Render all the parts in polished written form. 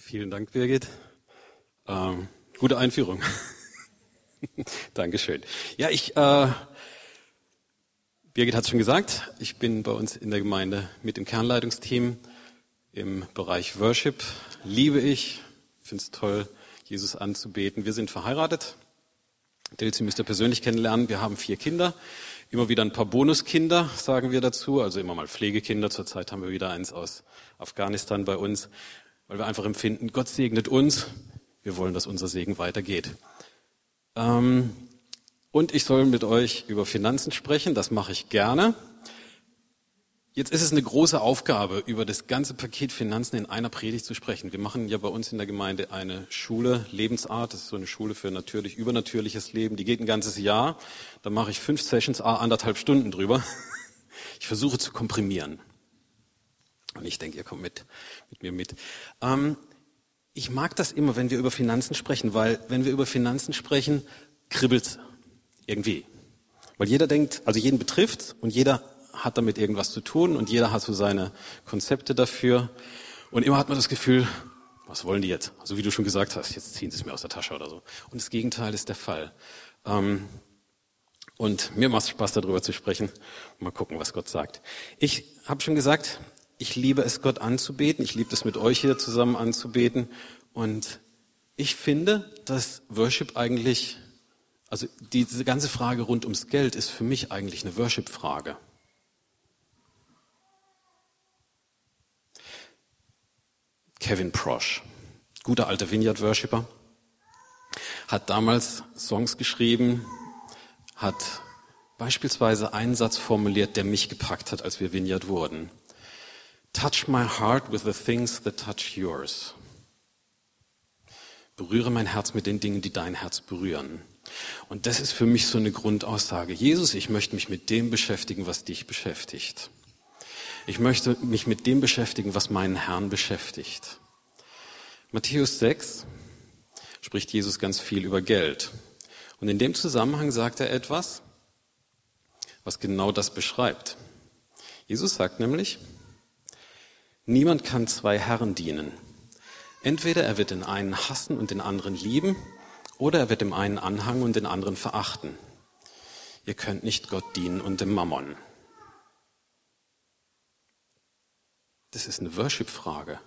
Vielen Dank, Birgit. Gute Einführung. Dankeschön. Ja, Birgit hat es schon gesagt, ich bin bei uns in der Gemeinde mit dem Kernleitungsteam im Bereich Worship. Liebe ich, finde es toll, Jesus anzubeten. Wir sind verheiratet. Delzi müsst ihr persönlich kennenlernen. Wir haben 4 Kinder. Immer wieder ein paar Bonuskinder, sagen wir dazu. Also immer mal Pflegekinder. Zurzeit haben wir wieder eins aus Afghanistan bei uns, weil wir einfach empfinden, Gott segnet uns. Wir wollen, dass unser Segen weitergeht. Und ich soll mit euch über Finanzen sprechen. Das mache ich gerne. Jetzt ist es eine große Aufgabe, über das ganze Paket Finanzen in einer Predigt zu sprechen. Wir machen ja bei uns in der Gemeinde eine Schule, Lebensart. Das ist so eine Schule für übernatürliches Leben. Die geht ein ganzes Jahr. Da mache ich 5 Sessions, 1,5 Stunden drüber. Ich versuche zu komprimieren. Und ich denke, ihr kommt mit mir mit. Ich mag das immer, wenn wir über Finanzen sprechen, weil wenn wir über Finanzen sprechen, kribbelt's irgendwie. Weil jeder denkt, also jeden betrifft's und jeder hat damit irgendwas zu tun und jeder hat so seine Konzepte dafür. Und immer hat man das Gefühl, was wollen die jetzt? Also wie du schon gesagt hast, jetzt ziehen sie es mir aus der Tasche oder so. Und das Gegenteil ist der Fall. Und mir macht es Spaß, darüber zu sprechen. Mal gucken, was Gott sagt. Ich habe schon gesagt, ich liebe es, Gott anzubeten. Ich liebe es, mit euch hier zusammen anzubeten. Und ich finde, dass Worship eigentlich, also diese ganze Frage rund ums Geld ist für mich eigentlich eine Worship-Frage. Kevin Prosch, guter alter Vineyard-Worshipper, hat damals Songs geschrieben, hat beispielsweise einen Satz formuliert, der mich gepackt hat, als wir Vineyard wurden. Touch my heart with the things that touch yours. Berühre mein Herz mit den Dingen, die dein Herz berühren. Und das ist für mich so eine Grundaussage. Jesus, ich möchte mich mit dem beschäftigen, was dich beschäftigt. Ich möchte mich mit dem beschäftigen, was meinen Herrn beschäftigt. Matthäus 6 spricht Jesus ganz viel über Geld. Und in dem Zusammenhang sagt er etwas, was genau das beschreibt. Jesus sagt nämlich, niemand kann 2 Herren dienen. Entweder er wird den einen hassen und den anderen lieben, oder er wird dem einen anhangen und den anderen verachten. Ihr könnt nicht Gott dienen und dem Mammon. Das ist eine Worship-Frage.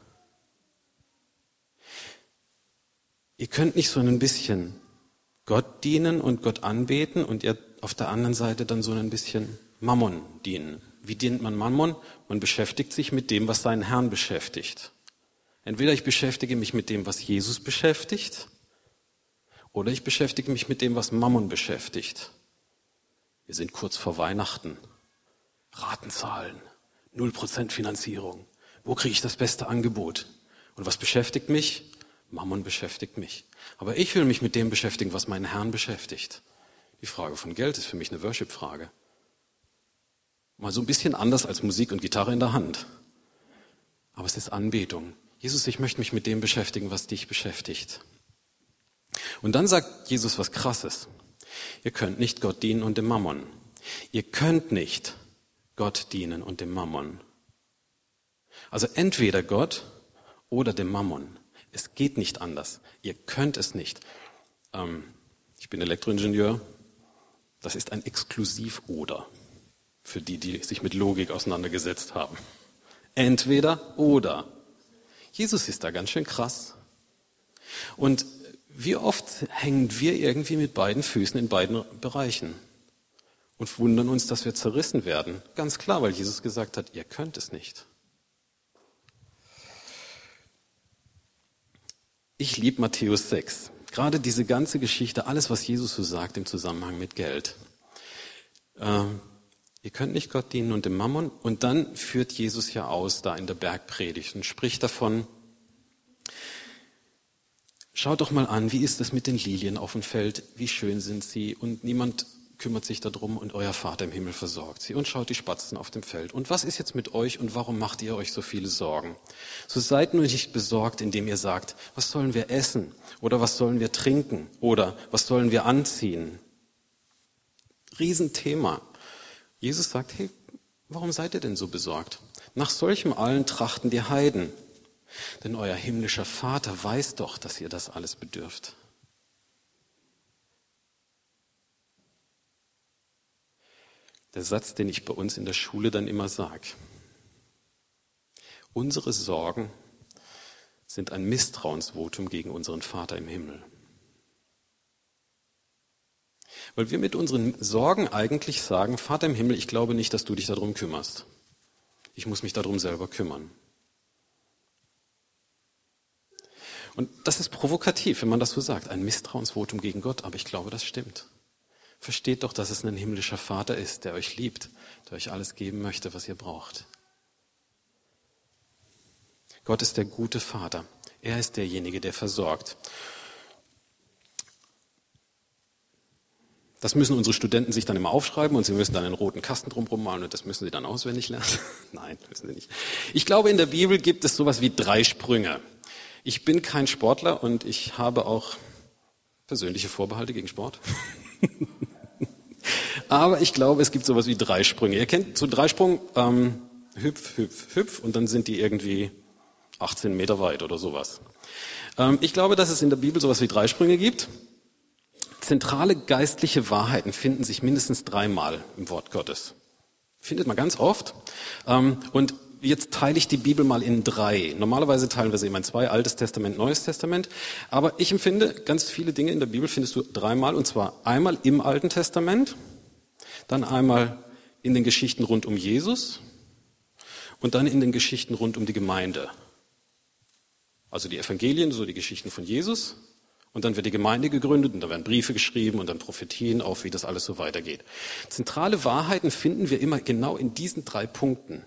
Ihr könnt nicht so ein bisschen Gott dienen und Gott anbeten und ihr auf der anderen Seite dann so ein bisschen Mammon dienen. Wie dient man Mammon? Man beschäftigt sich mit dem, was seinen Herrn beschäftigt. Entweder ich beschäftige mich mit dem, was Jesus beschäftigt, oder ich beschäftige mich mit dem, was Mammon beschäftigt. Wir sind kurz vor Weihnachten. Ratenzahlen, 0% Finanzierung. Wo kriege ich das beste Angebot? Und was beschäftigt mich? Mammon beschäftigt mich. Aber ich will mich mit dem beschäftigen, was meinen Herrn beschäftigt. Die Frage von Geld ist für mich eine Worship-Frage. Mal so ein bisschen anders als Musik und Gitarre in der Hand. Aber es ist Anbetung. Jesus, ich möchte mich mit dem beschäftigen, was dich beschäftigt. Und dann sagt Jesus was Krasses. Ihr könnt nicht Gott dienen und dem Mammon. Ihr könnt nicht Gott dienen und dem Mammon. Also entweder Gott oder dem Mammon. Es geht nicht anders. Ihr könnt es nicht. Ich bin Elektroingenieur. Das ist ein Exklusiv-Oder für die, die sich mit Logik auseinandergesetzt haben. Entweder oder. Jesus ist da ganz schön krass. Und wie oft hängen wir irgendwie mit beiden Füßen in beiden Bereichen und wundern uns, dass wir zerrissen werden. Ganz klar, weil Jesus gesagt hat, ihr könnt es nicht. Ich liebe Matthäus 6. Gerade diese ganze Geschichte, alles, was Jesus so sagt im Zusammenhang mit Geld. Ihr könnt nicht Gott dienen und dem Mammon. Und dann führt Jesus ja aus da in der Bergpredigt und spricht davon, schaut doch mal an, wie ist es mit den Lilien auf dem Feld, wie schön sind sie und niemand kümmert sich darum und euer Vater im Himmel versorgt sie. Und schaut die Spatzen auf dem Feld. Und was ist jetzt mit euch und warum macht ihr euch so viele Sorgen? So seid nur nicht besorgt, indem ihr sagt, was sollen wir essen? Oder was sollen wir trinken? Oder was sollen wir anziehen? Riesenthema. Jesus sagt, hey, warum seid ihr denn so besorgt? Nach solchem allen trachten die Heiden. Denn euer himmlischer Vater weiß doch, dass ihr das alles bedürft. Der Satz, den ich bei uns in der Schule dann immer sage. Unsere Sorgen sind ein Misstrauensvotum gegen unseren Vater im Himmel. Weil wir mit unseren Sorgen eigentlich sagen, Vater im Himmel, ich glaube nicht, dass du dich darum kümmerst. Ich muss mich darum selber kümmern. Und das ist provokativ, wenn man das so sagt. Ein Misstrauensvotum gegen Gott, aber ich glaube, das stimmt. Versteht doch, dass es ein himmlischer Vater ist, der euch liebt, der euch alles geben möchte, was ihr braucht. Gott ist der gute Vater. Er ist derjenige, der versorgt. Das müssen unsere Studenten sich dann immer aufschreiben und sie müssen dann einen roten Kasten drumherum malen und das müssen sie dann auswendig lernen. Nein, müssen sie nicht. Ich glaube, in der Bibel gibt es sowas wie 3 Sprünge. Ich bin kein Sportler und ich habe auch persönliche Vorbehalte gegen Sport. Aber ich glaube, es gibt sowas wie 3 Sprünge. Ihr kennt so 3 Sprung, hüpf, hüpf, hüpf und dann sind die irgendwie 18 Meter weit oder sowas. Ich glaube, dass es in der Bibel sowas wie 3 Sprünge gibt. Zentrale geistliche Wahrheiten finden sich mindestens 3-mal im Wort Gottes. Findet man ganz oft. Und jetzt teile ich die Bibel mal in 3. Normalerweise teilen wir sie immer in 2, Altes Testament, Neues Testament. Aber ich empfinde, ganz viele Dinge in der Bibel findest du 3-mal. Und zwar einmal im Alten Testament, dann einmal in den Geschichten rund um Jesus und dann in den Geschichten rund um die Gemeinde. Also die Evangelien, so die Geschichten von Jesus. Und dann wird die Gemeinde gegründet und da werden Briefe geschrieben und dann Prophetien auf, wie das alles so weitergeht. Zentrale Wahrheiten finden wir immer genau in diesen 3 Punkten.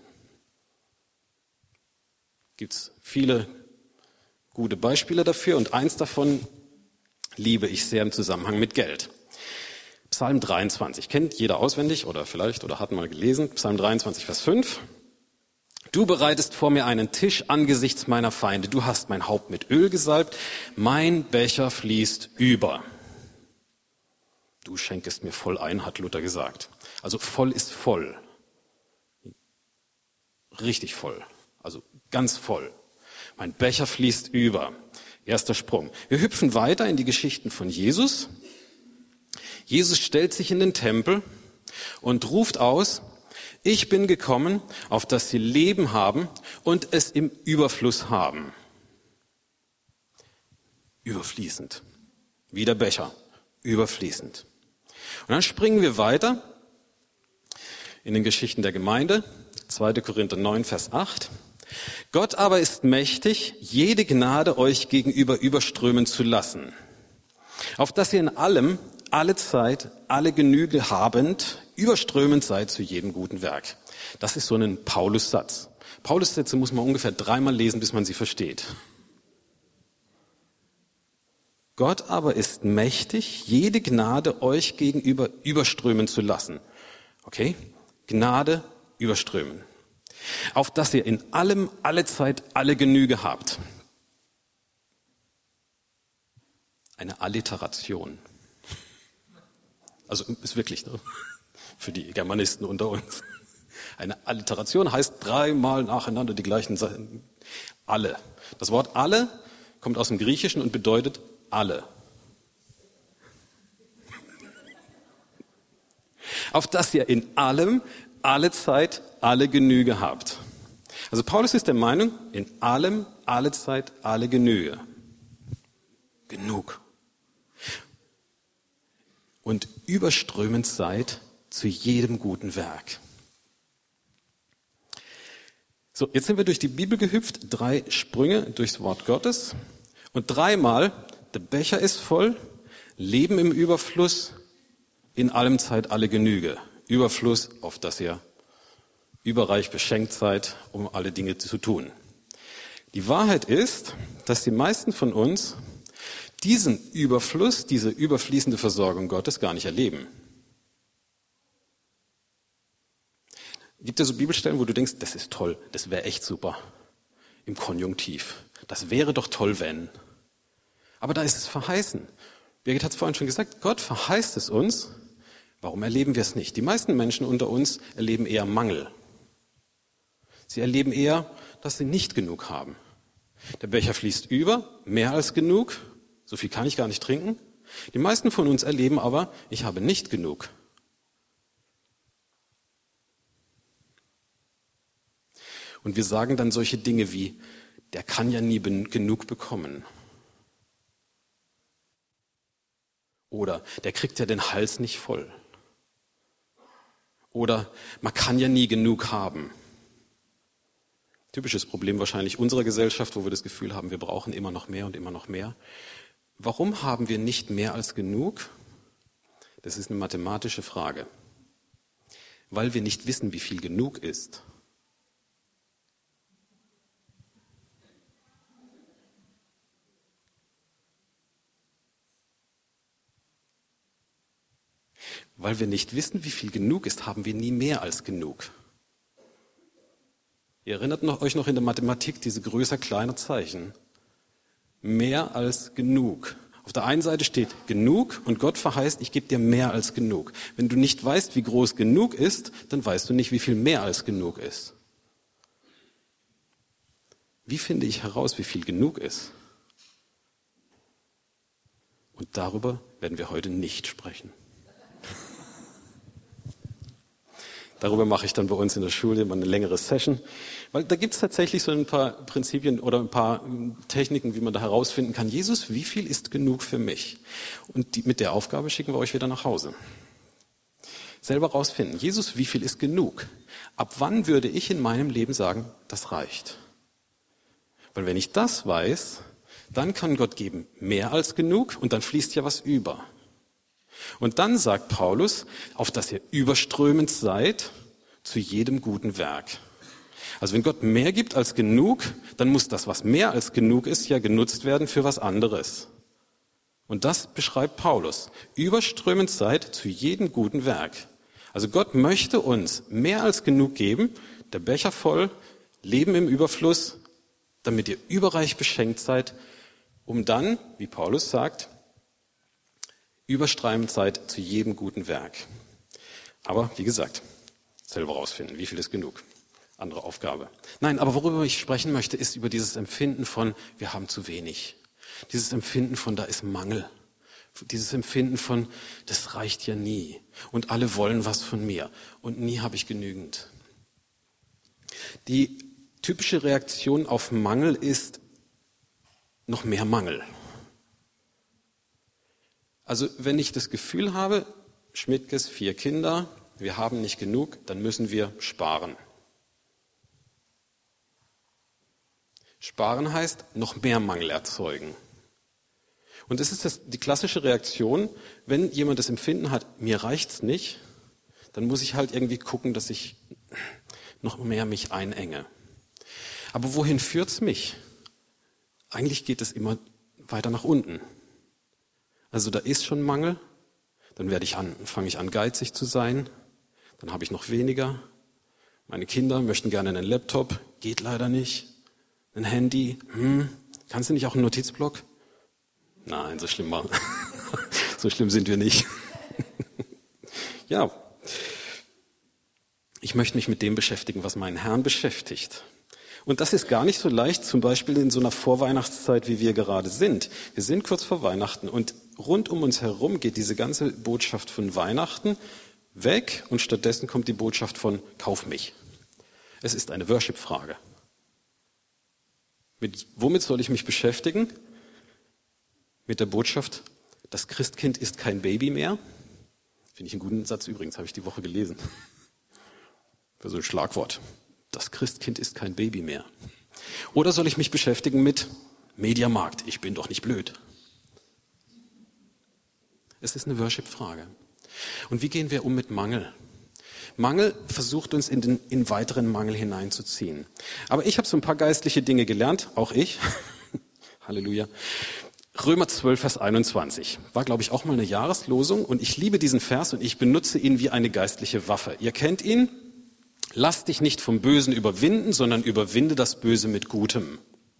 Gibt es viele gute Beispiele dafür und eins davon liebe ich sehr im Zusammenhang mit Geld. Psalm 23, kennt jeder auswendig oder vielleicht oder hat mal gelesen. Psalm 23, Vers 5. Du bereitest vor mir einen Tisch angesichts meiner Feinde. Du hast mein Haupt mit Öl gesalbt. Mein Becher fließt über. Du schenkest mir voll ein, hat Luther gesagt. Also voll ist voll. Richtig voll. Also ganz voll. Mein Becher fließt über. Erster Sprung. Wir hüpfen weiter in die Geschichten von Jesus. Jesus stellt sich in den Tempel und ruft aus, ich bin gekommen, auf dass sie Leben haben und es im Überfluss haben. Überfließend. Wie der Becher. Überfließend. Und dann springen wir weiter in den Geschichten der Gemeinde. 2. Korinther 9, Vers 8. Gott aber ist mächtig, jede Gnade euch gegenüber überströmen zu lassen, auf dass ihr in allem, alle Zeit, alle Genüge habend, überströmend seid zu jedem guten Werk. Das ist so ein Paulus-Satz. Paulus-Sätze muss man ungefähr 3-mal lesen, bis man sie versteht. Gott aber ist mächtig, jede Gnade euch gegenüber überströmen zu lassen. Okay? Gnade überströmen. Auf dass ihr in allem, alle Zeit, alle Genüge habt. Eine Alliteration. Also ist wirklich, ne? Für die Germanisten unter uns. Eine Alliteration heißt 3-mal nacheinander die gleichen Sachen. Alle. Das Wort alle kommt aus dem Griechischen und bedeutet alle. Auf dass ihr in allem, alle Zeit, alle Genüge habt. Also Paulus ist der Meinung, in allem, alle Zeit, alle Genüge. Genug. Und überströmend seid zu jedem guten Werk. So, jetzt sind wir durch die Bibel gehüpft, 3 Sprünge durchs Wort Gottes und 3-mal, der Becher ist voll, Leben im Überfluss, in allem Zeit alle Genüge. Überfluss, auf dass ihr überreich beschenkt seid, um alle Dinge zu tun. Die Wahrheit ist, dass die meisten von uns diesen Überfluss, diese überfließende Versorgung Gottes gar nicht erleben. Gibt es so Bibelstellen, wo du denkst, das ist toll, das wäre echt super. Im Konjunktiv. Das wäre doch toll, wenn. Aber da ist es verheißen. Birgit hat es vorhin schon gesagt, Gott verheißt es uns. Warum erleben wir es nicht? Die meisten Menschen unter uns erleben eher Mangel. Sie erleben eher, dass sie nicht genug haben. Der Becher fließt über, mehr als genug, so viel kann ich gar nicht trinken. Die meisten von uns erleben aber, ich habe nicht genug. Und wir sagen dann solche Dinge wie, der kann ja nie genug bekommen. Oder der kriegt ja den Hals nicht voll. Oder man kann ja nie genug haben. Typisches Problem wahrscheinlich unserer Gesellschaft, wo wir das Gefühl haben, wir brauchen immer noch mehr und immer noch mehr. Warum haben wir nicht mehr als genug? Das ist eine mathematische Frage. Weil wir nicht wissen, wie viel genug ist. Weil wir nicht wissen, wie viel genug ist, haben wir nie mehr als genug. Ihr erinnert euch noch in der Mathematik diese größer, kleiner Zeichen. Mehr als genug. Auf der einen Seite steht genug und Gott verheißt, ich gebe dir mehr als genug. Wenn du nicht weißt, wie groß genug ist, dann weißt du nicht, wie viel mehr als genug ist. Wie finde ich heraus, wie viel genug ist? Und darüber werden wir heute nicht sprechen. Darüber mache ich dann bei uns in der Schule mal eine längere Session, weil da gibt es tatsächlich so ein paar Prinzipien oder ein paar Techniken, wie man da herausfinden kann, Jesus, wie viel ist genug für mich? Und mit der Aufgabe schicken wir euch wieder nach Hause. Selber rausfinden, Jesus, wie viel ist genug? Ab wann würde ich in meinem Leben sagen, das reicht? Weil wenn ich das weiß, dann kann Gott geben mehr als genug und dann fließt ja was über. Und dann sagt Paulus, auf dass ihr überströmend seid zu jedem guten Werk. Also wenn Gott mehr gibt als genug, dann muss das, was mehr als genug ist, ja genutzt werden für was anderes. Und das beschreibt Paulus. Überströmend seid zu jedem guten Werk. Also Gott möchte uns mehr als genug geben, der Becher voll, Leben im Überfluss, damit ihr überreich beschenkt seid, um dann, wie Paulus sagt, überströmend seid zu jedem guten Werk. Aber wie gesagt, selber rausfinden, wie viel ist genug. Andere Aufgabe. Nein, aber worüber ich sprechen möchte, ist über dieses Empfinden von, wir haben zu wenig. Dieses Empfinden von, da ist Mangel. Dieses Empfinden von, das reicht ja nie. Und alle wollen was von mir. Und nie habe ich genügend. Die typische Reaktion auf Mangel ist noch mehr Mangel. Also wenn ich das Gefühl habe, Schmidtges 4 Kinder, wir haben nicht genug, dann müssen wir sparen. Sparen heißt noch mehr Mangel erzeugen. Und das ist die klassische Reaktion, wenn jemand das Empfinden hat, mir reicht's nicht, dann muss ich halt irgendwie gucken, dass ich noch mehr mich einenge. Aber wohin führt's mich? Eigentlich geht es immer weiter nach unten. Also da ist schon Mangel, dann fange ich an geizig zu sein, dann habe ich noch weniger. Meine Kinder möchten gerne einen Laptop, geht leider nicht. Ein Handy, kannst du nicht auch einen Notizblock? Nein, so schlimm sind wir nicht. Ja, ich möchte mich mit dem beschäftigen, was meinen Herrn beschäftigt. Und das ist gar nicht so leicht, zum Beispiel in so einer Vorweihnachtszeit, wie wir gerade sind. Wir sind kurz vor Weihnachten und rund um uns herum geht diese ganze Botschaft von Weihnachten weg und stattdessen kommt die Botschaft von Kauf mich. Es ist eine Worship-Frage. Womit soll ich mich beschäftigen? Mit der Botschaft, das Christkind ist kein Baby mehr. Finde ich einen guten Satz übrigens, habe ich die Woche gelesen. Für so ein Schlagwort. Das Christkind ist kein Baby mehr. Oder soll ich mich beschäftigen mit Mediamarkt? Ich bin doch nicht blöd. Es ist eine Worship-Frage. Und wie gehen wir um mit Mangel? Mangel versucht uns in weiteren Mangel hineinzuziehen. Aber ich habe so ein paar geistliche Dinge gelernt, auch ich. Halleluja. Römer 12, Vers 21. War, glaube ich, auch mal eine Jahreslosung. Und ich liebe diesen Vers und ich benutze ihn wie eine geistliche Waffe. Ihr kennt ihn. Lass dich nicht vom Bösen überwinden, sondern überwinde das Böse mit Gutem.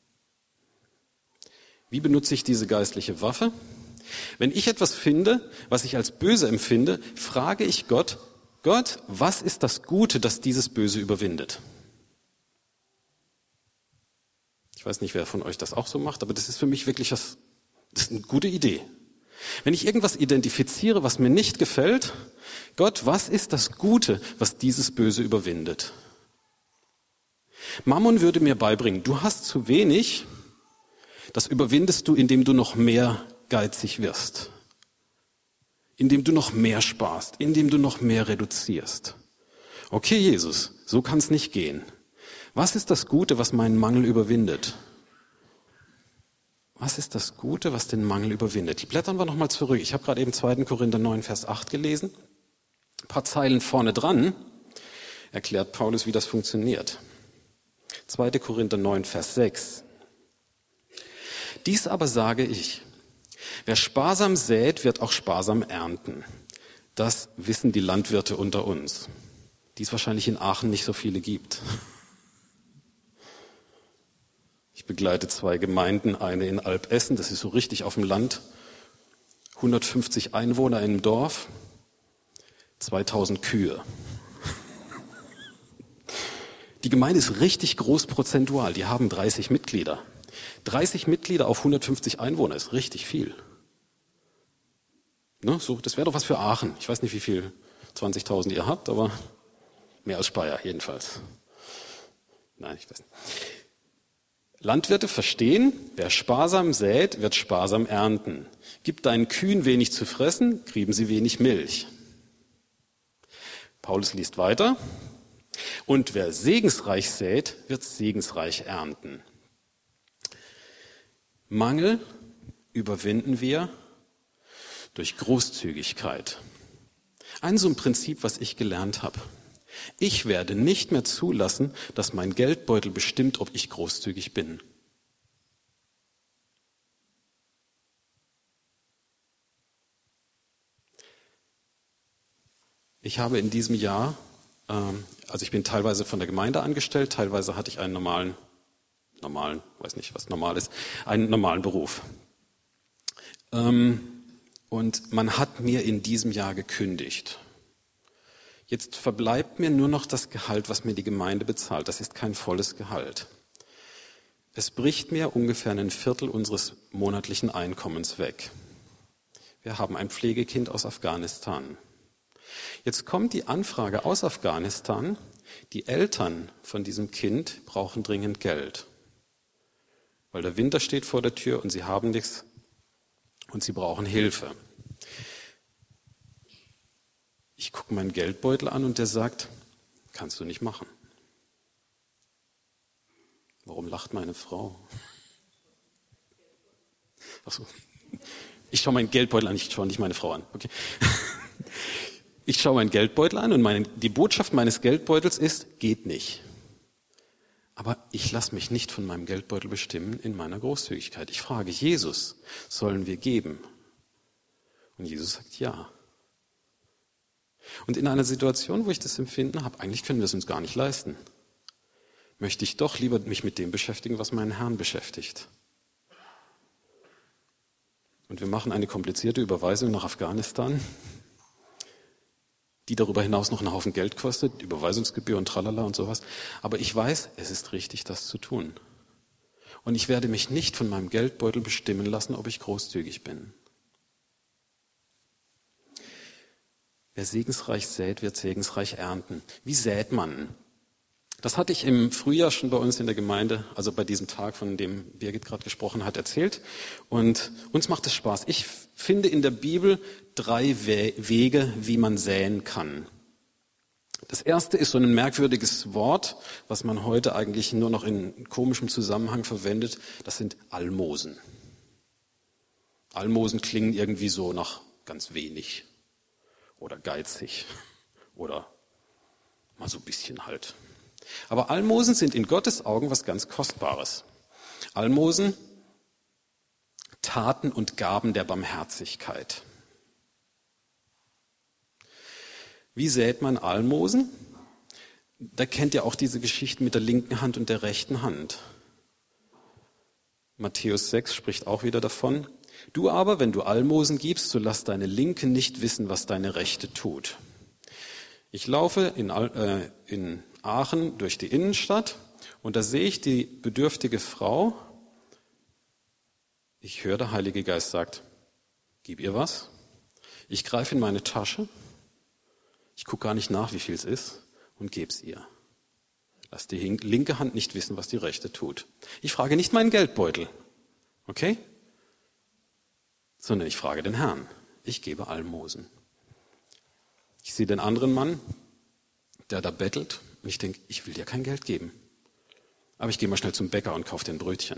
Wie benutze ich diese geistliche Waffe? Wenn ich etwas finde, was ich als böse empfinde, frage ich Gott, was ist das Gute, das dieses Böse überwindet? Ich Ich weiß nicht, wer von euch das auch so macht, aber das ist für mich wirklich das ist eine gute Idee. Wenn ich irgendwas identifiziere, was mir nicht gefällt, Gott, was ist das Gute, was dieses Böse überwindet? Mammon würde mir beibringen, du hast zu wenig, das überwindest du, indem du noch mehr geizig wirst, indem du noch mehr sparst, indem du noch mehr reduzierst. Okay, Jesus, so kann es nicht gehen. Was ist das Gute, was meinen Mangel überwindet? Was ist das Gute, was den Mangel überwindet? Die blättern wir nochmal zurück. Ich habe gerade eben 2. Korinther 9, Vers 8 gelesen. Ein paar Zeilen vorne dran erklärt Paulus, wie das funktioniert. 2. Korinther 9, Vers 6. Dies aber sage ich, wer sparsam sät, wird auch sparsam ernten. Das wissen die Landwirte unter uns, die es wahrscheinlich in Aachen nicht so viele gibt. Ich begleite 2 Gemeinden, eine in Albessen, das ist so richtig auf dem Land, 150 Einwohner in einem Dorf, 2000 Kühe. Die Gemeinde ist richtig groß prozentual, die haben 30 Mitglieder. 30 Mitglieder auf 150 Einwohner ist richtig viel. Ne, so, das wäre doch was für Aachen. Ich weiß nicht, wie viel 20.000 ihr habt, aber mehr als Speyer jedenfalls. Nein, ich weiß nicht. Landwirte verstehen, wer sparsam sät, wird sparsam ernten. Gib deinen Kühen wenig zu fressen, kriegen sie wenig Milch. Paulus liest weiter. Und wer segensreich sät, wird segensreich ernten. Mangel überwinden wir durch Großzügigkeit. Ein so ein Prinzip, was ich gelernt habe. Ich werde nicht mehr zulassen, dass mein Geldbeutel bestimmt, ob ich großzügig bin. Ich habe in diesem Jahr, also ich bin teilweise von der Gemeinde angestellt, teilweise hatte ich einen normalen, weiß nicht, was normal ist, einen normalen Beruf. Und man hat mir in diesem Jahr gekündigt. Jetzt verbleibt mir nur noch das Gehalt, was mir die Gemeinde bezahlt. Das ist kein volles Gehalt. Es bricht mir ungefähr 1/4 unseres monatlichen Einkommens weg. Wir haben ein Pflegekind aus Afghanistan. Jetzt kommt die Anfrage aus Afghanistan, die Eltern von diesem Kind brauchen dringend Geld. Weil der Winter steht vor der Tür und sie haben nichts und sie brauchen Hilfe. Ich gucke meinen Geldbeutel an und der sagt, kannst du nicht machen. Warum lacht meine Frau? Ach so. Ich schaue meinen Geldbeutel an, ich schaue nicht meine Frau an. Okay. Ich schaue meinen Geldbeutel an und die Botschaft meines Geldbeutels ist, geht nicht. Aber ich lasse mich nicht von meinem Geldbeutel bestimmen in meiner Großzügigkeit. Ich frage Jesus, sollen wir geben? Und Jesus sagt ja. Und in einer Situation, wo ich das Empfinden habe, eigentlich können wir es uns gar nicht leisten, möchte ich doch lieber mich mit dem beschäftigen, was meinen Herrn beschäftigt. Und wir machen eine komplizierte Überweisung nach Afghanistan, die darüber hinaus noch einen Haufen Geld kostet, Überweisungsgebühr und tralala und sowas. Aber ich weiß, es ist richtig, das zu tun. Und ich werde mich nicht von meinem Geldbeutel bestimmen lassen, ob ich großzügig bin. Wer segensreich sät, wird segensreich ernten. Wie sät man? Das hatte ich im Frühjahr schon bei uns in der Gemeinde, also bei diesem Tag, von dem Birgit gerade gesprochen hat, erzählt. Und uns macht es Spaß. Ich finde in der Bibel 3 Wege, wie man säen kann. Das erste ist so ein merkwürdiges Wort, was man heute eigentlich nur noch in komischem Zusammenhang verwendet. Das sind Almosen. Almosen klingen irgendwie so nach ganz wenig oder geizig oder mal so ein bisschen halt. Aber Almosen sind in Gottes Augen was ganz Kostbares. Almosen, Taten und Gaben der Barmherzigkeit. Wie sät man Almosen? Da kennt ihr auch diese Geschichten mit der linken Hand und der rechten Hand. Matthäus 6 spricht auch wieder davon. Du aber, wenn du Almosen gibst, so lass deine Linke nicht wissen, was deine Rechte tut. Ich laufe in Aachen durch die Innenstadt und da sehe ich die bedürftige Frau. Ich höre, der Heilige Geist sagt, gib ihr was. Ich greife in meine Tasche. Ich gucke gar nicht nach, wie viel es ist und gebe es ihr. Lass die linke Hand nicht wissen, was die rechte tut. Ich frage nicht meinen Geldbeutel, okay? Sondern ich frage den Herrn. Ich gebe Almosen. Ich sehe den anderen Mann, der da bettelt und ich denke, ich will dir kein Geld geben. Aber ich gehe mal schnell zum Bäcker und kaufe dir ein Brötchen.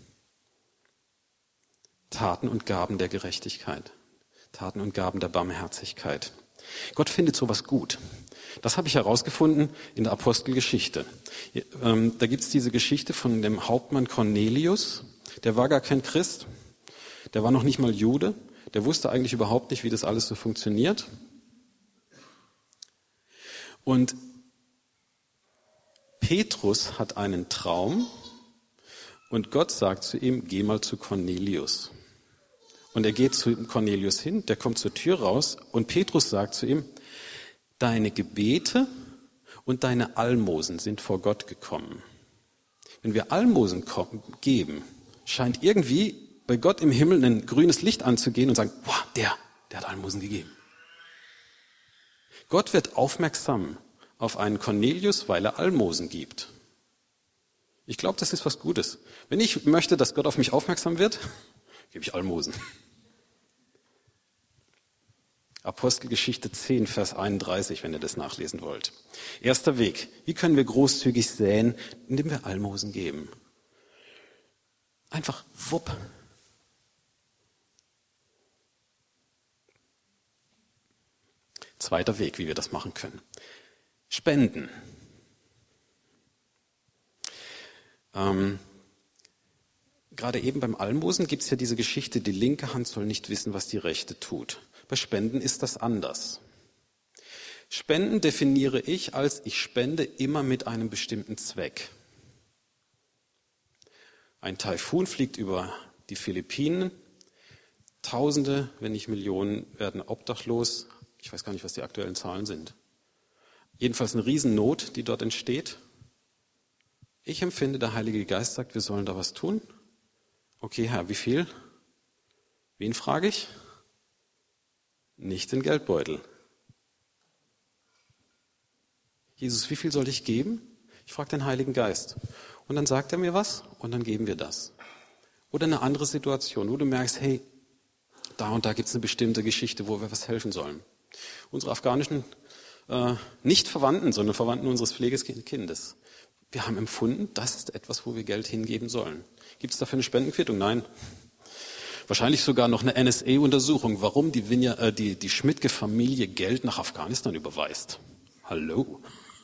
Taten und Gaben der Gerechtigkeit. Taten und Gaben der Barmherzigkeit. Gott findet sowas gut. Das habe ich herausgefunden in der Apostelgeschichte. Da gibt es diese Geschichte von dem Hauptmann Cornelius. Der war gar kein Christ. Der war noch nicht mal Jude. Der wusste eigentlich überhaupt nicht, wie das alles so funktioniert. Und Petrus hat einen Traum und Gott sagt zu ihm, geh mal zu Cornelius. Und er geht zu Cornelius hin, der kommt zur Tür raus und Petrus sagt zu ihm, deine Gebete und deine Almosen sind vor Gott gekommen. Wenn wir Almosen geben, scheint irgendwie bei Gott im Himmel ein grünes Licht anzugehen und sagen, boah, der hat Almosen gegeben. Gott wird aufmerksam auf einen Cornelius, weil er Almosen gibt. Ich glaube, das ist was Gutes. Wenn ich möchte, dass Gott auf mich aufmerksam wird, gebe ich Almosen. Apostelgeschichte 10, Vers 31, wenn ihr das nachlesen wollt. Erster Weg. Wie können wir großzügig säen, indem wir Almosen geben? Einfach wupp. Zweiter Weg, wie wir das machen können. Spenden. Gerade eben beim Almosen gibt es ja diese Geschichte, die linke Hand soll nicht wissen, was die rechte tut. Bei Spenden ist das anders. Spenden definiere ich als, ich spende immer mit einem bestimmten Zweck. Ein Taifun fliegt über die Philippinen. Tausende, wenn nicht Millionen, werden obdachlos. Ich weiß gar nicht, was die aktuellen Zahlen sind. Jedenfalls eine Riesennot, die dort entsteht. Ich empfinde, der Heilige Geist sagt, wir sollen da was tun. Okay, Herr, wie viel? Wen frage ich? Nicht den Geldbeutel. Jesus, wie viel soll ich geben? Ich frage den Heiligen Geist. Und dann sagt er mir was und dann geben wir das. Oder eine andere Situation, wo du merkst, hey, da und da gibt es eine bestimmte Geschichte, wo wir was helfen sollen. Unsere afghanischen, nicht Verwandten, sondern Verwandten unseres Pflegekindes. Wir haben empfunden, das ist etwas, wo wir Geld hingeben sollen. Gibt es dafür eine Spendenquittung? Nein. Wahrscheinlich sogar noch eine NSA-Untersuchung, warum die Schmidtke-Familie Geld nach Afghanistan überweist. Hallo?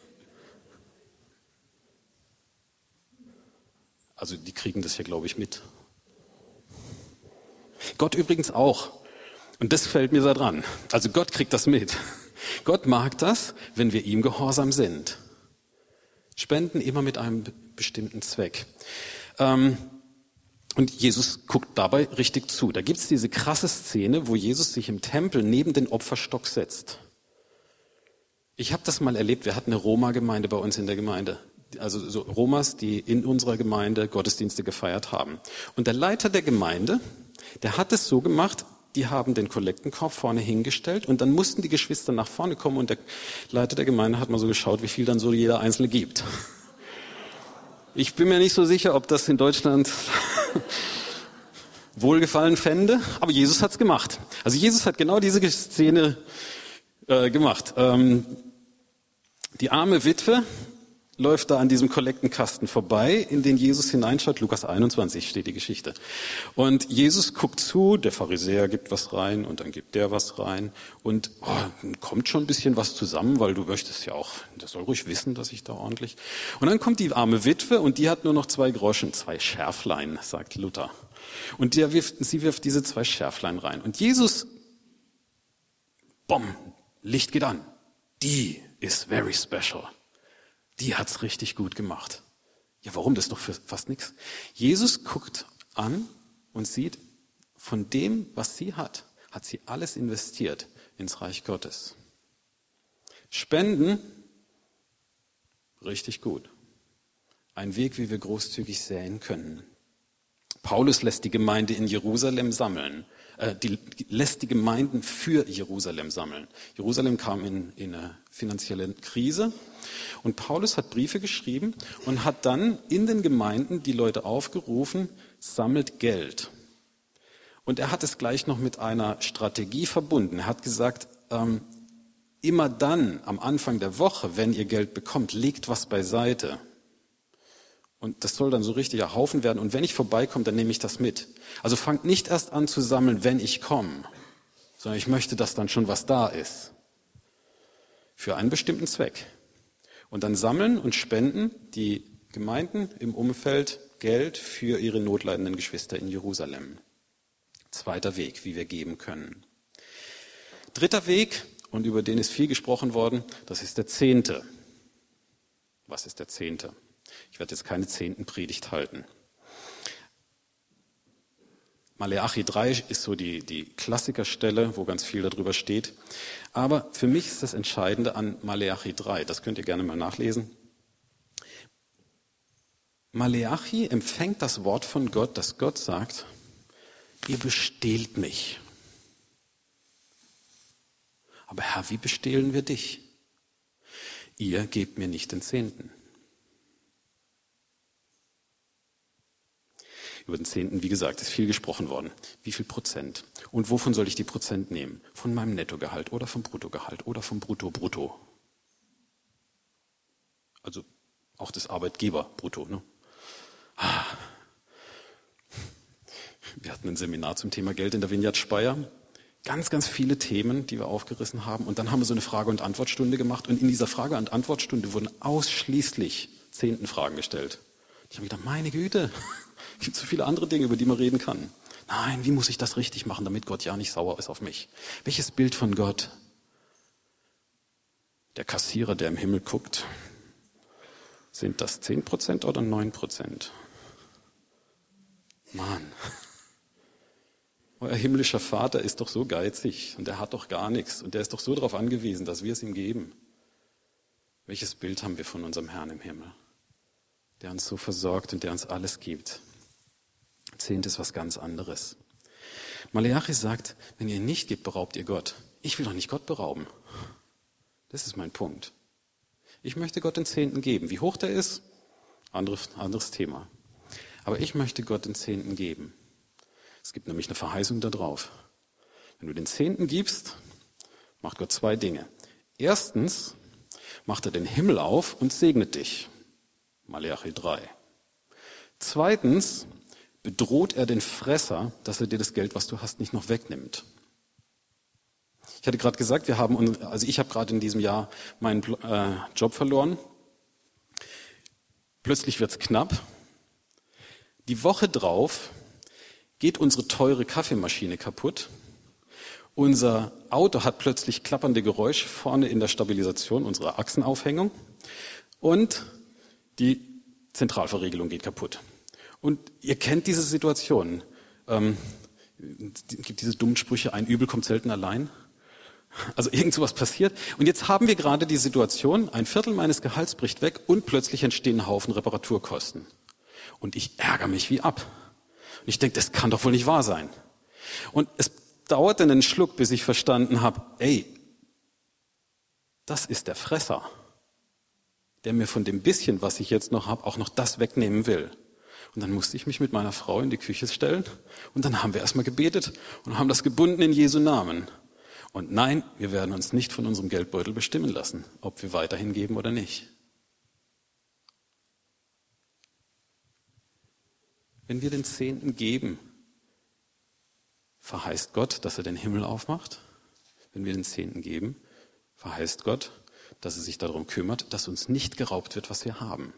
Also die kriegen das ja, glaube ich, mit. Gott übrigens auch. Und das fällt mir da dran. Also Gott kriegt das mit. Gott mag das, wenn wir ihm gehorsam sind. Spenden immer mit einem bestimmten Zweck. Und Jesus guckt dabei richtig zu. Da gibt es diese krasse Szene, wo Jesus sich im Tempel neben den Opferstock setzt. Ich habe das mal erlebt. Wir hatten eine Roma-Gemeinde bei uns in der Gemeinde. Also so Romas, die in unserer Gemeinde Gottesdienste gefeiert haben. Und der Leiter der Gemeinde, der hat es so gemacht, die haben den Kollektenkorb vorne hingestellt und dann mussten die Geschwister nach vorne kommen und der Leiter der Gemeinde hat mal so geschaut, wie viel dann so jeder Einzelne gibt. Ich bin mir nicht so sicher, ob das in Deutschland Wohlgefallen fände, aber Jesus hat's gemacht. Also Jesus hat genau diese Szene gemacht. Die arme Witwe läuft da an diesem Kollektenkasten vorbei, in den Jesus hineinschaut. Lukas 21 steht die Geschichte. Und Jesus guckt zu, der Pharisäer gibt was rein und dann gibt der was rein. Und kommt schon ein bisschen was zusammen, weil du möchtest ja auch, der soll ruhig wissen, dass ich da ordentlich. Und dann kommt die arme Witwe und die hat nur noch 2 Groschen, 2 Schärflein, sagt Luther. Und sie wirft diese 2 Schärflein rein. Und Jesus, Licht geht an. Die ist very special. Die hat's richtig gut gemacht. Ja, warum? Das ist doch für fast nichts. Jesus guckt an und sieht, von dem, was sie hat sie alles investiert ins Reich Gottes. Spenden, richtig gut. Ein Weg, wie wir großzügig säen können. Paulus lässt die Gemeinde in Jerusalem sammeln. Lässt die Gemeinden für Jerusalem sammeln. Jerusalem kam in eine finanzielle Krise und Paulus hat Briefe geschrieben und hat dann in den Gemeinden die Leute aufgerufen, sammelt Geld. Und er hat es gleich noch mit einer Strategie verbunden. Er hat gesagt, immer dann am Anfang der Woche, wenn ihr Geld bekommt, legt was beiseite. Und das soll dann so richtiger Haufen werden. Und wenn ich vorbeikomme, dann nehme ich das mit. Also fangt nicht erst an zu sammeln, wenn ich komme, sondern ich möchte, dass dann schon was da ist. Für einen bestimmten Zweck. Und dann sammeln und spenden die Gemeinden im Umfeld Geld für ihre notleidenden Geschwister in Jerusalem. Zweiter Weg, wie wir geben können. Dritter Weg, und über den ist viel gesprochen worden, das ist der Zehnte. Was ist der Zehnte? Ich werde jetzt keine Zehntenpredigt halten. Maleachi 3 ist so die Klassikerstelle, wo ganz viel darüber steht. Aber für mich ist das Entscheidende an Maleachi 3, das könnt ihr gerne mal nachlesen. Maleachi empfängt das Wort von Gott, dass Gott sagt, ihr bestehlt mich. Aber Herr, wie bestehlen wir dich? Ihr gebt mir nicht den Zehnten. Über den Zehnten, wie gesagt, ist viel gesprochen worden. Wie viel Prozent? Und wovon soll ich die Prozent nehmen? Von meinem Nettogehalt oder vom Bruttogehalt oder vom Brutto-Brutto? Also auch das Arbeitgeber-Brutto. Ne? Wir hatten ein Seminar zum Thema Geld in der Vineyard Speyer. Ganz, ganz viele Themen, die wir aufgerissen haben. Und dann haben wir so eine Frage- und Antwortstunde gemacht. Und in dieser Frage- und Antwortstunde wurden ausschließlich Zehntenfragen gestellt. Ich habe gedacht, meine Güte, es gibt so viele andere Dinge, über die man reden kann. Nein, wie muss ich das richtig machen, damit Gott ja nicht sauer ist auf mich? Welches Bild von Gott? Der Kassierer, der im Himmel guckt. Sind das 10% oder 9%? Mann, euer himmlischer Vater ist doch so geizig und er hat doch gar nichts und er ist doch so darauf angewiesen, dass wir es ihm geben. Welches Bild haben wir von unserem Herrn im Himmel, der uns so versorgt und der uns alles gibt? Zehnte ist was ganz anderes. Maleachi sagt, wenn ihr nicht gebt, beraubt ihr Gott. Ich will doch nicht Gott berauben. Das ist mein Punkt. Ich möchte Gott den Zehnten geben. Wie hoch der ist, anderes Thema. Aber ich möchte Gott den Zehnten geben. Es gibt nämlich eine Verheißung da drauf. Wenn du den Zehnten gibst, macht Gott zwei Dinge. Erstens macht er den Himmel auf und segnet dich. Maleachi 3. Zweitens bedroht er den Fresser, dass er dir das Geld, was du hast, nicht noch wegnimmt. Ich hatte gerade gesagt, ich habe gerade in diesem Jahr meinen Job verloren. Plötzlich wird's knapp. Die Woche drauf geht unsere teure Kaffeemaschine kaputt. Unser Auto hat plötzlich klappernde Geräusche vorne in der Stabilisation unserer Achsenaufhängung und die Zentralverriegelung geht kaputt. Und ihr kennt diese Situationen. Es gibt diese dummen Sprüche, ein Übel kommt selten allein. Also irgend sowas passiert. Und jetzt haben wir gerade die Situation, ein Viertel meines Gehalts bricht weg und plötzlich entstehen ein Haufen Reparaturkosten. Und ich ärgere mich wie ab. Und ich denke, das kann doch wohl nicht wahr sein. Und es dauerte einen Schluck, bis ich verstanden habe, das ist der Fresser, der mir von dem bisschen, was ich jetzt noch habe, auch noch das wegnehmen will. Und dann musste ich mich mit meiner Frau in die Küche stellen und dann haben wir erstmal gebetet und haben das gebunden in Jesu Namen. Und nein, wir werden uns nicht von unserem Geldbeutel bestimmen lassen, ob wir weiterhin geben oder nicht. Wenn wir den Zehnten geben, verheißt Gott, dass er den Himmel aufmacht. Wenn wir den Zehnten geben, verheißt Gott, dass er sich darum kümmert, dass uns nicht geraubt wird, was wir haben.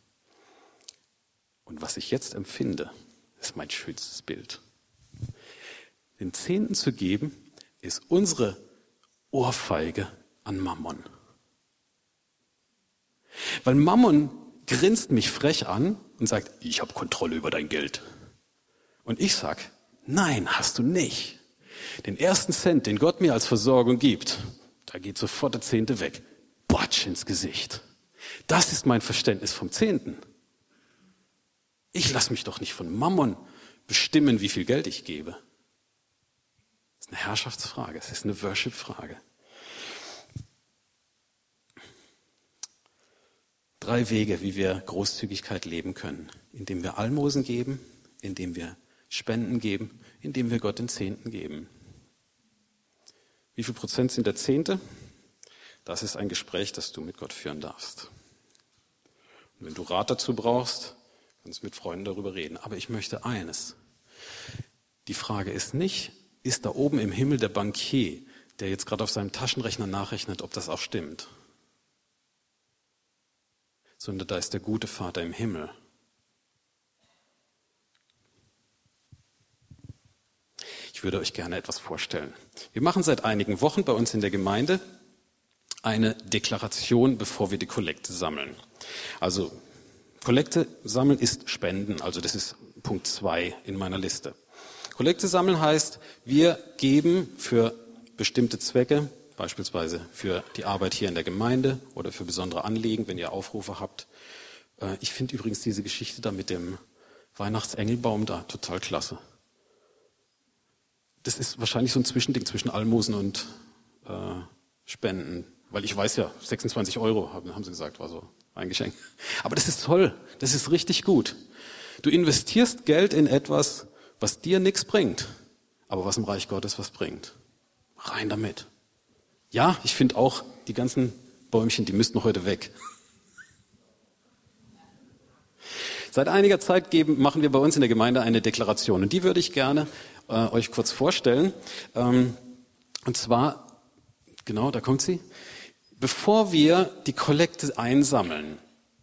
Und was ich jetzt empfinde, ist mein schönstes Bild. Den Zehnten zu geben, ist unsere Ohrfeige an Mammon. Weil Mammon grinst mich frech an und sagt, ich habe Kontrolle über dein Geld. Und ich sag, nein, hast du nicht. Den ersten Cent, den Gott mir als Versorgung gibt, da geht sofort der Zehnte weg. Batsch ins Gesicht. Das ist mein Verständnis vom Zehnten. Ich lasse mich doch nicht von Mammon bestimmen, wie viel Geld ich gebe. Das ist eine Herrschaftsfrage, es ist eine Worship-Frage. 3 Wege, wie wir Großzügigkeit leben können. Indem wir Almosen geben, indem wir Spenden geben, indem wir Gott den Zehnten geben. Wie viel Prozent sind der Zehnte? Das ist ein Gespräch, das du mit Gott führen darfst. Und wenn du Rat dazu brauchst, kannst du mit Freunden darüber reden. Aber ich möchte eines. Die Frage ist nicht, ist da oben im Himmel der Bankier, der jetzt gerade auf seinem Taschenrechner nachrechnet, ob das auch stimmt. Sondern da ist der gute Vater im Himmel. Ich würde euch gerne etwas vorstellen. Wir machen seit einigen Wochen bei uns in der Gemeinde eine Deklaration, bevor wir die Kollekte sammeln. Also Kollekte sammeln ist Spenden, also das ist Punkt 2 in meiner Liste. Kollekte sammeln heißt, wir geben für bestimmte Zwecke, beispielsweise für die Arbeit hier in der Gemeinde oder für besondere Anliegen, wenn ihr Aufrufe habt. Ich finde übrigens diese Geschichte da mit dem Weihnachtsengelbaum da total klasse. Das ist wahrscheinlich so ein Zwischending zwischen Almosen und Spenden. Weil ich weiß ja, 26 € haben sie gesagt, war so ein Geschenk. Aber das ist toll, das ist richtig gut. Du investierst Geld in etwas, was dir nichts bringt, aber was im Reich Gottes was bringt. Rein damit. Ja, ich finde auch, die ganzen Bäumchen, die müssten heute weg. Seit einiger Zeit machen wir bei uns in der Gemeinde eine Deklaration und die würde ich gerne euch kurz vorstellen. Und zwar, genau, da kommt sie. Bevor wir die Kollekte einsammeln,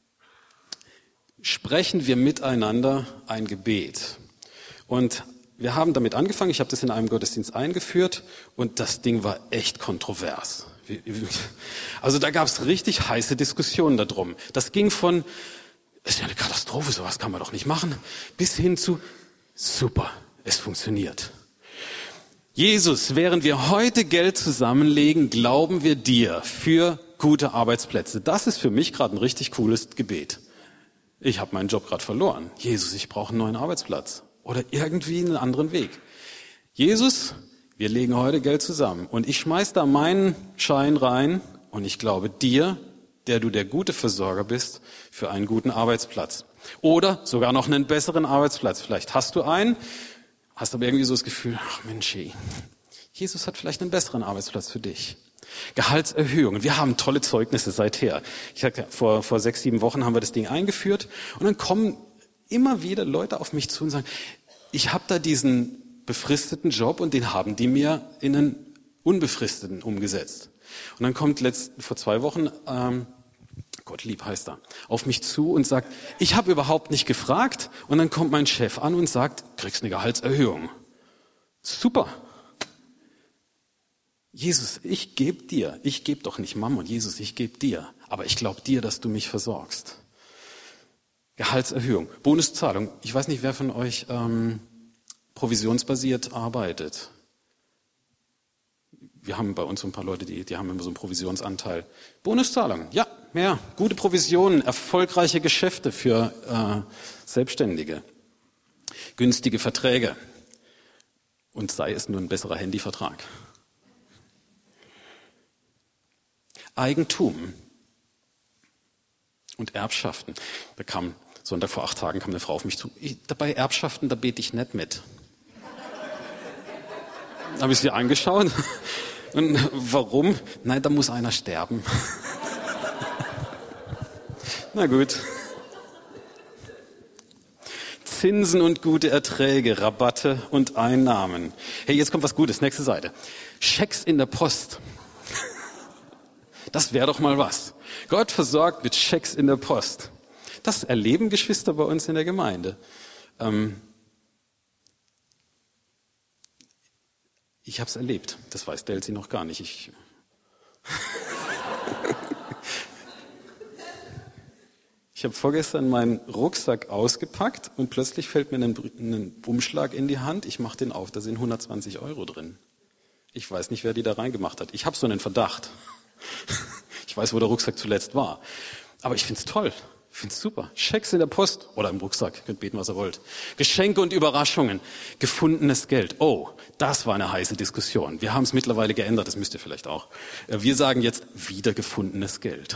sprechen wir miteinander ein Gebet. Und wir haben damit angefangen, ich habe das in einem Gottesdienst eingeführt und das Ding war echt kontrovers. Also da gab es richtig heiße Diskussionen darum. Das ging von, ist ja eine Katastrophe, sowas kann man doch nicht machen, bis hin zu, super, es funktioniert. Jesus, während wir heute Geld zusammenlegen, glauben wir dir für gute Arbeitsplätze. Das ist für mich gerade ein richtig cooles Gebet. Ich habe meinen Job gerade verloren. Jesus, ich brauche einen neuen Arbeitsplatz. Oder irgendwie einen anderen Weg. Jesus, wir legen heute Geld zusammen. Und ich schmeiß da meinen Schein rein und ich glaube dir, der du der gute Versorger bist, für einen guten Arbeitsplatz. Oder sogar noch einen besseren Arbeitsplatz. Vielleicht hast du einen, hast aber irgendwie so das Gefühl, ach Mensch, Jesus hat vielleicht einen besseren Arbeitsplatz für dich. Gehaltserhöhungen. Wir haben tolle Zeugnisse seither. Ich sag, vor 6, 7 Wochen haben wir das Ding eingeführt und dann kommen immer wieder Leute auf mich zu und sagen, ich habe da diesen befristeten Job und den haben die mir in einen unbefristeten umgesetzt. Und dann kommt vor 2 Wochen, Gottlieb heißt er, auf mich zu und sagt, ich habe überhaupt nicht gefragt. Und dann kommt mein Chef an und sagt, kriegst eine Gehaltserhöhung. Super. Jesus, ich gebe dir. Ich gebe doch nicht Mammon. Jesus, ich gebe dir. Aber ich glaube dir, dass du mich versorgst. Gehaltserhöhung, Bonuszahlung. Ich weiß nicht, wer von euch provisionsbasiert arbeitet. Wir haben bei uns so ein paar Leute, die haben immer so einen Provisionsanteil. Bonuszahlung, ja, mehr. Gute Provisionen, erfolgreiche Geschäfte für Selbstständige. Günstige Verträge. Und sei es nur ein besserer Handyvertrag. Eigentum und Erbschaften. Da kam Sonntag vor 8 Tagen kam eine Frau auf mich zu. Bei Erbschaften, da bete ich nicht mit. Da habe ich sie angeschaut. Und warum? Nein, da muss einer sterben. Na gut. Zinsen und gute Erträge, Rabatte und Einnahmen. Hey, jetzt kommt was Gutes, nächste Seite. Schecks in der Post. Das wäre doch mal was. Gott versorgt mit Schecks in der Post. Das erleben Geschwister bei uns in der Gemeinde. Ich habe es erlebt. Das weiß Delsi noch gar nicht. Ich habe vorgestern meinen Rucksack ausgepackt und plötzlich fällt mir ein Umschlag in die Hand. Ich mache den auf, da sind 120 € drin. Ich weiß nicht, wer die da reingemacht hat. Ich habe so einen Verdacht. Ich weiß, wo der Rucksack zuletzt war. Aber ich finde es toll. finde es super. Schecks in der Post oder im Rucksack, könnt beten, was ihr wollt. Geschenke und Überraschungen, gefundenes Geld. Oh, das war eine heiße Diskussion. Wir haben es mittlerweile geändert, das müsst ihr vielleicht auch. Wir sagen jetzt wiedergefundenes Geld.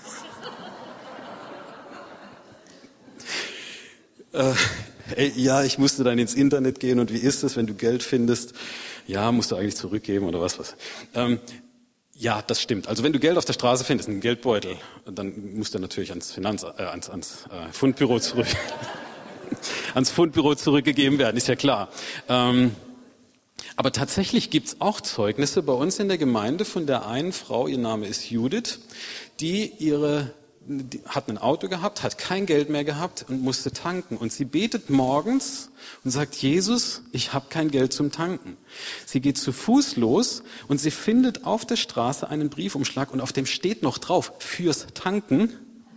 Ja, ich musste dann ins Internet gehen und wie ist es, wenn du Geld findest? Ja, musst du eigentlich zurückgeben oder was? Ja, das stimmt. Also wenn du Geld auf der Straße findest, einen Geldbeutel, dann musst du natürlich ans Fundbüro zurück, ans Fundbüro zurückgegeben werden, ist ja klar. Aber tatsächlich gibt's auch Zeugnisse bei uns in der Gemeinde von der einen Frau, ihr Name ist Judith, die hat ein Auto gehabt, hat kein Geld mehr gehabt und musste tanken. Und sie betet morgens und sagt, Jesus, ich habe kein Geld zum Tanken. Sie geht zu Fuß los und sie findet auf der Straße einen Briefumschlag und auf dem steht noch drauf, fürs Tanken.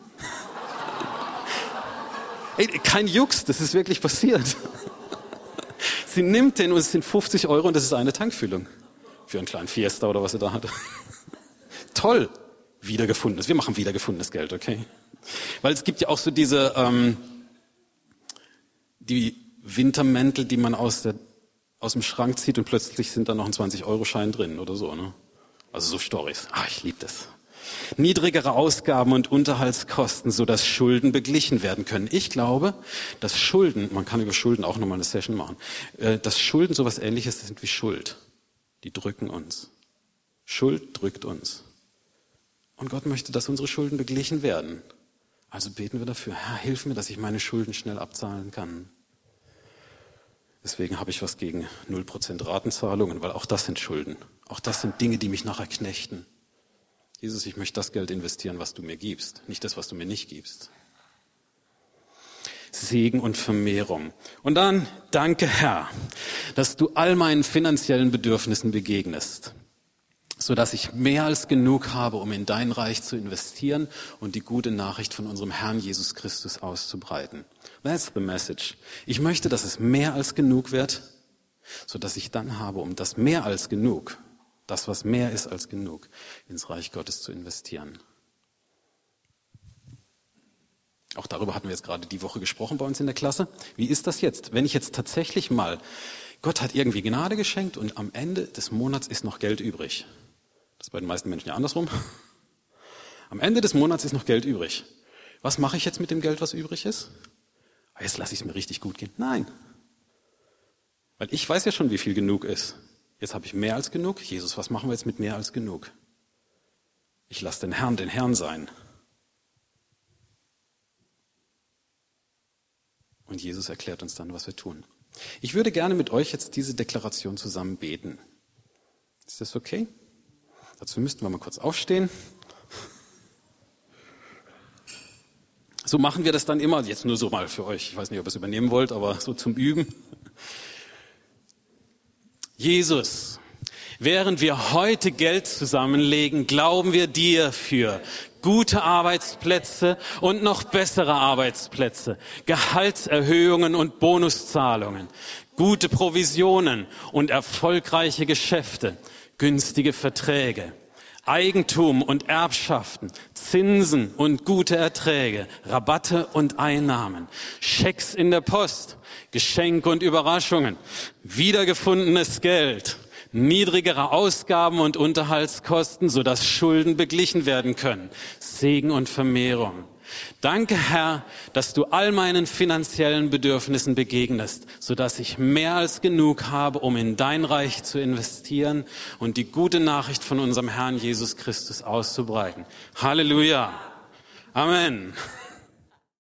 Ey, kein Jux, das ist wirklich passiert. Sie nimmt den und es sind 50 € und das ist eine Tankfüllung. Für einen kleinen Fiesta oder was sie da hatte. Toll. Wiedergefundenes. Wir machen wiedergefundenes Geld, okay? Weil es gibt ja auch so diese die Wintermäntel, die man aus dem Schrank zieht und plötzlich sind da noch ein 20-€ drin oder so, ne? Also so Storys. Ich liebe das. Niedrigere Ausgaben und Unterhaltskosten, sodass Schulden beglichen werden können. Ich glaube, dass Schulden, man kann über Schulden auch nochmal eine Session machen, dass Schulden sowas Ähnliches sind wie Schuld. Die drücken uns. Schuld drückt uns. Und Gott möchte, dass unsere Schulden beglichen werden. Also beten wir dafür, Herr, hilf mir, dass ich meine Schulden schnell abzahlen kann. Deswegen habe ich was gegen 0% Ratenzahlungen, weil auch das sind Schulden. Auch das sind Dinge, die mich nachher knechten. Jesus, ich möchte das Geld investieren, was du mir gibst, nicht das, was du mir nicht gibst. Segen und Vermehrung. Und dann, danke Herr, dass du all meinen finanziellen Bedürfnissen begegnest, sodass ich mehr als genug habe, um in dein Reich zu investieren und die gute Nachricht von unserem Herrn Jesus Christus auszubreiten. That's the message. Ich möchte, dass es mehr als genug wird, sodass ich dann habe, um das mehr als genug, das, was mehr ist als genug, ins Reich Gottes zu investieren. Auch darüber hatten wir jetzt gerade die Woche gesprochen bei uns in der Klasse. Wie ist das jetzt? Wenn ich jetzt tatsächlich mal, Gott hat irgendwie Gnade geschenkt und am Ende des Monats ist noch Geld übrig. Das ist bei den meisten Menschen ja andersrum. Am Ende des Monats ist noch Geld übrig. Was mache ich jetzt mit dem Geld, was übrig ist? Jetzt lasse ich es mir richtig gut gehen. Nein. Weil ich weiß ja schon, wie viel genug ist. Jetzt habe ich mehr als genug. Jesus, was machen wir jetzt mit mehr als genug? Ich lasse den Herrn sein. Und Jesus erklärt uns dann, was wir tun. Ich würde gerne mit euch jetzt diese Deklaration zusammen beten. Ist das okay? Dazu müssten wir mal kurz aufstehen. So machen wir das dann immer, jetzt nur so mal für euch. Ich weiß nicht, ob ihr es übernehmen wollt, aber so zum Üben. Jesus, während wir heute Geld zusammenlegen, glauben wir dir für gute Arbeitsplätze und noch bessere Arbeitsplätze, Gehaltserhöhungen und Bonuszahlungen, gute Provisionen und erfolgreiche Geschäfte, günstige Verträge, Eigentum und Erbschaften, Zinsen und gute Erträge, Rabatte und Einnahmen, Schecks in der Post, Geschenke und Überraschungen, wiedergefundenes Geld, niedrigere Ausgaben und Unterhaltskosten, sodass Schulden beglichen werden können, Segen und Vermehrung. Danke, Herr, dass du all meinen finanziellen Bedürfnissen begegnest, sodass ich mehr als genug habe, um in dein Reich zu investieren und die gute Nachricht von unserem Herrn Jesus Christus auszubreiten. Halleluja. Amen.